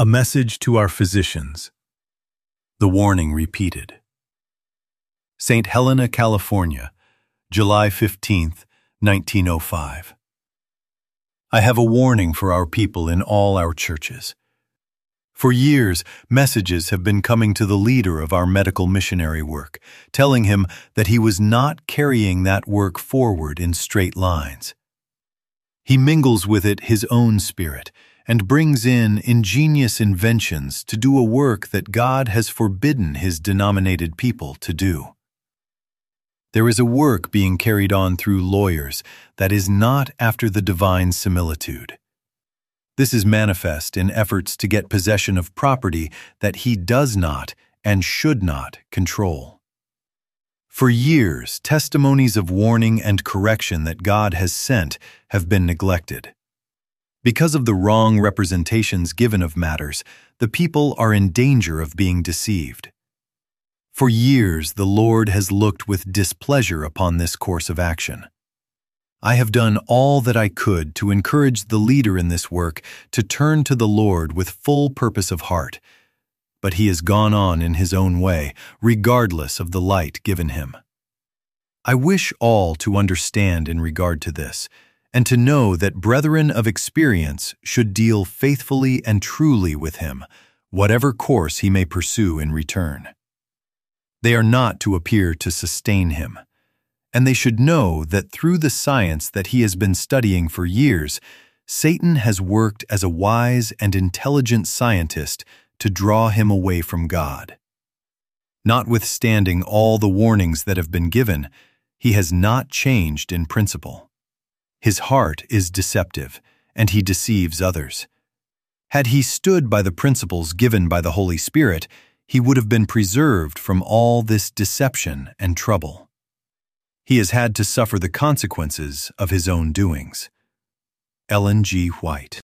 A message to our physicians. The warning repeated. St. Helena, California, July 15, 1905. I have a warning for our people in all our churches. For years, messages have been coming to the leader of our medical missionary work, telling him that he was not carrying that work forward in straight lines. He mingles with it his own spirit and brings in ingenious inventions to do a work that God has forbidden his denominated people to do. There is a work being carried on through lawyers that is not after the divine similitude. This is manifest in efforts to get possession of property that he does not and should not control. For years, testimonies of warning and correction that God has sent have been neglected. Because of the wrong representations given of matters, the people are in danger of being deceived. For years, the Lord has looked with displeasure upon this course of action. I have done all that I could to encourage the leader in this work to turn to the Lord with full purpose of heart, but he has gone on in his own way, regardless of the light given him. I wish all to understand in regard to this, and to know that brethren of experience should deal faithfully and truly with him, whatever course he may pursue in return. They are not to appear to sustain him, and they should know that through the science that he has been studying for years, Satan has worked as a wise and intelligent scientist to draw him away from God. Notwithstanding all the warnings that have been given, he has not changed in principle. His heart is deceptive, and he deceives others. Had he stood by the principles given by the Holy Spirit, he would have been preserved from all this deception and trouble. He has had to suffer the consequences of his own doings. Ellen G. White.